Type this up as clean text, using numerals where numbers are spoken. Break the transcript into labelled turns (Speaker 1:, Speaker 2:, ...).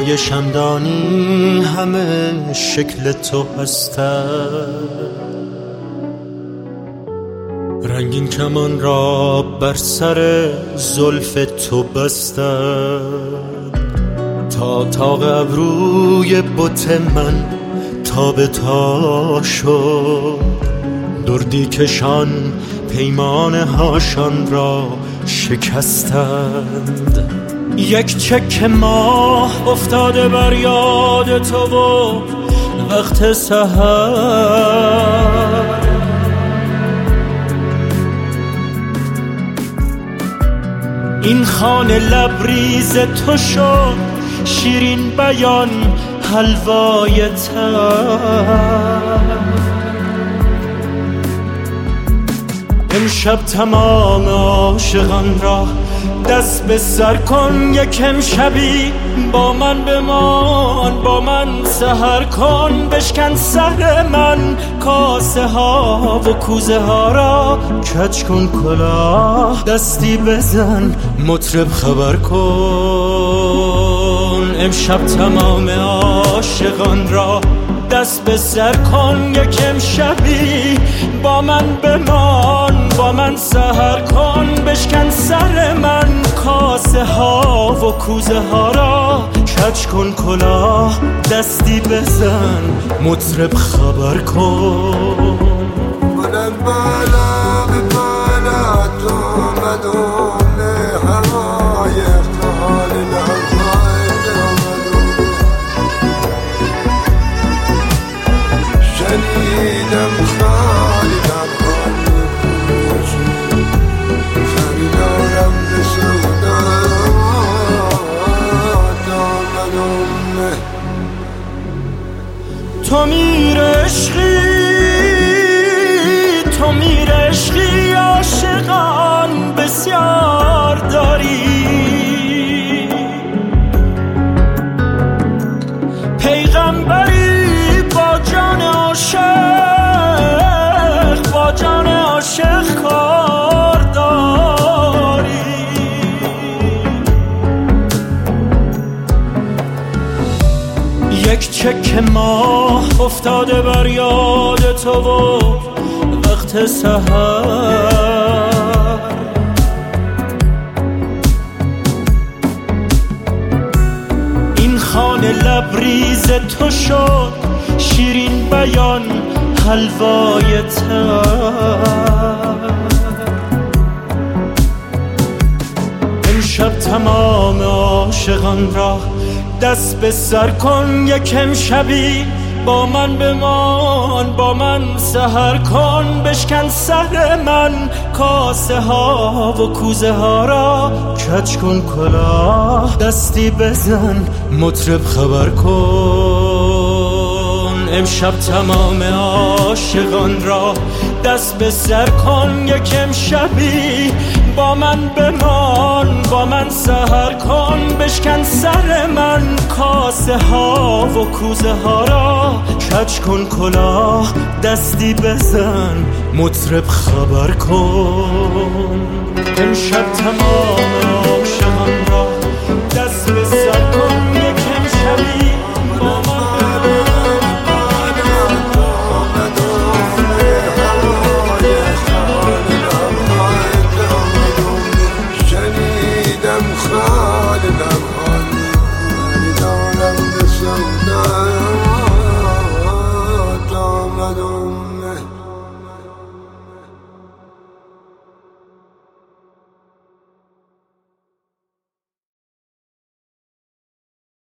Speaker 1: های شمدانی همه شکل تو هستند، رنگین کمان را بر سر زلف تو بستند، تا ابروی بت من تا به تا شد، دردی کشان پیمانه هاشان را شکستند. یک چک ماه افتاده بر یاد تو و وقت سحر، این خانه لبریز تو شد شیرین بیان حلوای تر. امشب تمام عاشقان را دست به سر کن، یک امشبی با من بمان، با من سحر کن. بشکن سر من کاسه ها و کوزه ها را، کج کن کلاه دستی بزن مطرب خبر کن. امشب تمام عاشقان را دست به سر کن، یک امشبی با من بمان، با من سحر کن. بشکن سر من کاسه ها و کوزه ها را، کج کن کلاه دستی بزن مطرب خبر کن.
Speaker 2: من بالا به بالا تو مدون هوای افتحال لحظای درمدون، شنیدم خالی لبخانی پروشی، خریدارم به سودا دامنونه.
Speaker 1: تو میر عشقی، تو میر عشقی، عاشقان بسیار داری، پیغمبری با جان عاشق، با جان عاشق کار داری. یک چک ماه افتاده بر یاد تو و وقت سحر، این خانه لبریز تو شد شیرین بیان حلوای تر. امشب تمام عاشقان را دست به سر کن، یک امشبی با من بمان، با من سحر کن. بشکن سر من کاسه ها و کوزه ها را، کج کن کلاه دستی بزن مطرب خبر کن. امشب تمام عاشقان را دست به سر کن، یک امشبی با من بمان، با من سحر کن. بشکن سر من کاسه ها و کوزه ها را، کج کن کلاه دستی بزن مطرب خبر کن. امشب تمام عاشقان را